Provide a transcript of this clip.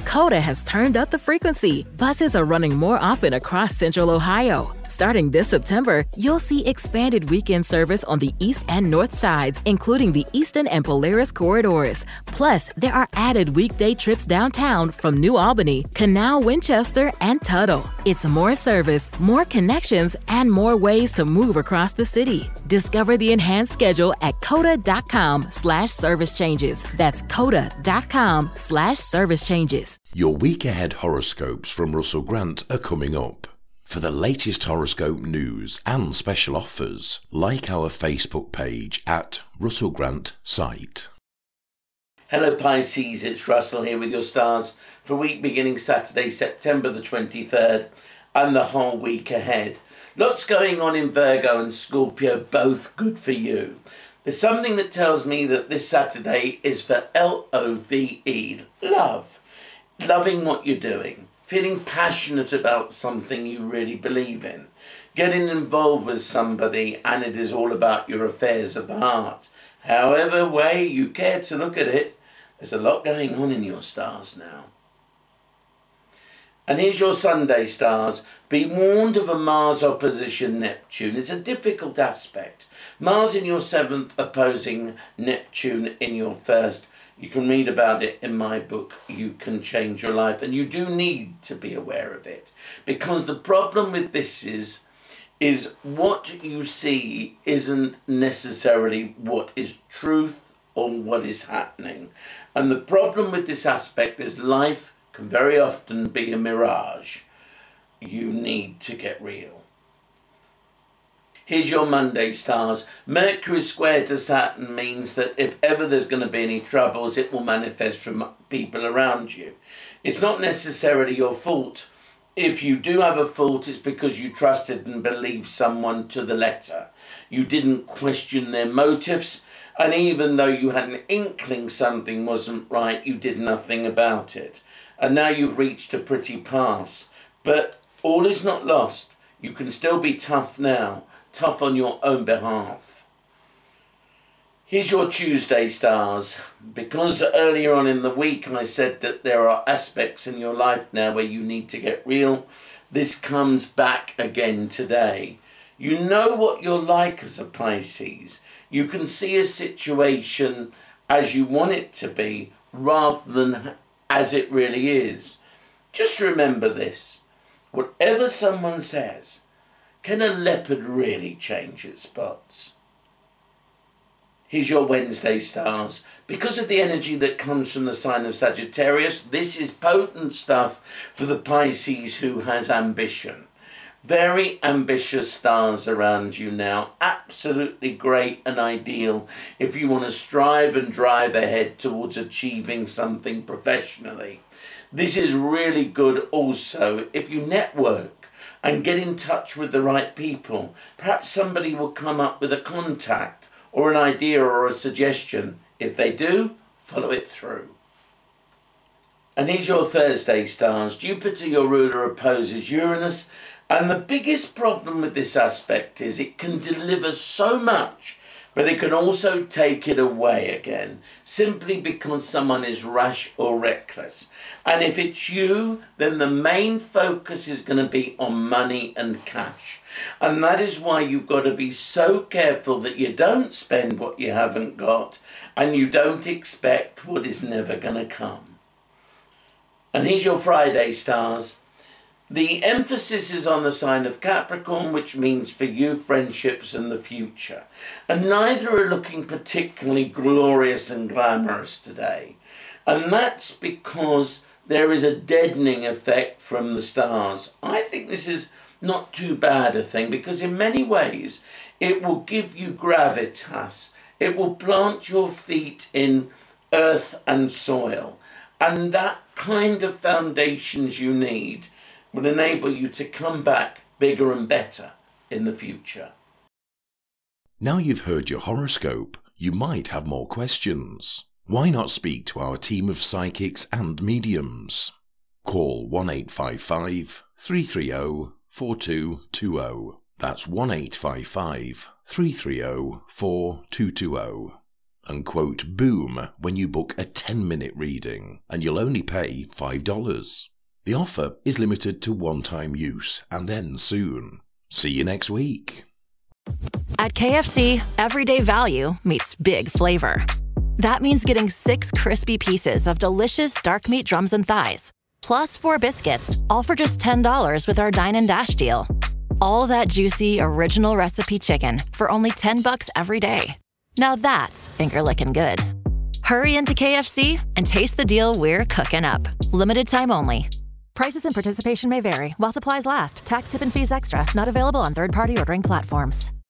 Coda has turned up the frequency. Buses are running more often across Central Ohio. Starting this September, you'll see expanded weekend service on the east and north sides, including the Eastern and Polaris corridors. Plus, there are added weekday trips downtown from New Albany, Canal, Winchester, and Tuttle. It's more service, more connections, and more ways to move across the city. Discover the enhanced schedule at coda.com/service changes. That's coda.com/service changes. Your week ahead horoscopes from Russell Grant are coming up. For the latest horoscope news and special offers, like our Facebook page at Russell Grant Site. Hello Pisces, it's Russell here with your stars for week beginning Saturday, September the 23rd and the whole week ahead. Lots going on in Virgo and Scorpio, both good for you. There's something that tells me that this Saturday is for LOVE, love. Loving what you're doing. Feeling passionate about something you really believe in. Getting involved with somebody and it is all about your affairs of the heart. However way you care to look at it, there's a lot going on in your stars now. And here's your Sunday stars. Be warned of a Mars opposition Neptune. It's a difficult aspect. Mars in your 7th opposing Neptune in your 1st. You can read about it in my book, You Can Change Your Life. And you do need to be aware of it. Because the problem with this is what you see isn't necessarily what is truth or what is happening. And the problem with this aspect is life can very often be a mirage. You need to get real. Here's your Monday stars. Mercury square to Saturn means that if ever there's going to be any troubles, it will manifest from people around you. It's not necessarily your fault. If you do have a fault, it's because you trusted and believed someone to the letter. You didn't question their motives, and even though you had an inkling something wasn't right, you did nothing about it. And now you've reached a pretty pass. But all is not lost. You can still be tough now. Tough on your own behalf. Here's your Tuesday stars. Because earlier on in the week I said that there are aspects in your life now where you need to get real, this comes back again today. You know what you're like as a Pisces. You can see a situation as you want it to be rather than as it really is. Just remember this. Whatever someone says, can a leopard really change its spots? Here's your Wednesday stars. Because of the energy that comes from the sign of Sagittarius, this is potent stuff for the Pisces who has ambition. Very ambitious stars around you now. Absolutely great and ideal if you want to strive and drive ahead towards achieving something professionally. This is really good also if you network and get in touch with the right people. Perhaps somebody will come up with a contact or an idea or a suggestion. If they do, follow it through. And here's your Thursday stars. Jupiter, your ruler, opposes Uranus. And the biggest problem with this aspect is it can deliver so much, but it can also take it away again, simply because someone is rash or reckless. And if it's you, then the main focus is going to be on money and cash. And that is why you've got to be so careful that you don't spend what you haven't got and you don't expect what is never going to come. And here's your Friday stars. The emphasis is on the sign of Capricorn, which means for you friendships and the future. And neither are looking particularly glorious and glamorous today. And that's because there is a deadening effect from the stars. I think this is not too bad a thing because in many ways it will give you gravitas. It will plant your feet in earth and soil. And that kind of foundations you need will enable you to come back bigger and better in the future. Now you've heard your horoscope, you might have more questions. Why not speak to our team of psychics and mediums? Call 1855 330 4220. That's 1855 330 4220. and quote BOOM when you book a 10-minute reading, and you'll only pay $5. The offer is limited to one-time use and ends soon. See you next week. At KFC, everyday value meets big flavor. That means getting 6 crispy pieces of delicious dark meat drums and thighs, plus 4 biscuits, all for just $10 with our Dine and Dash deal. All that juicy, original recipe chicken for only $10 every day. Now that's finger-licking good. Hurry into KFC and taste the deal we're cooking up. Limited time only. Prices and participation may vary while supplies last. Tax, tip, and fees extra. Not available on third-party ordering platforms.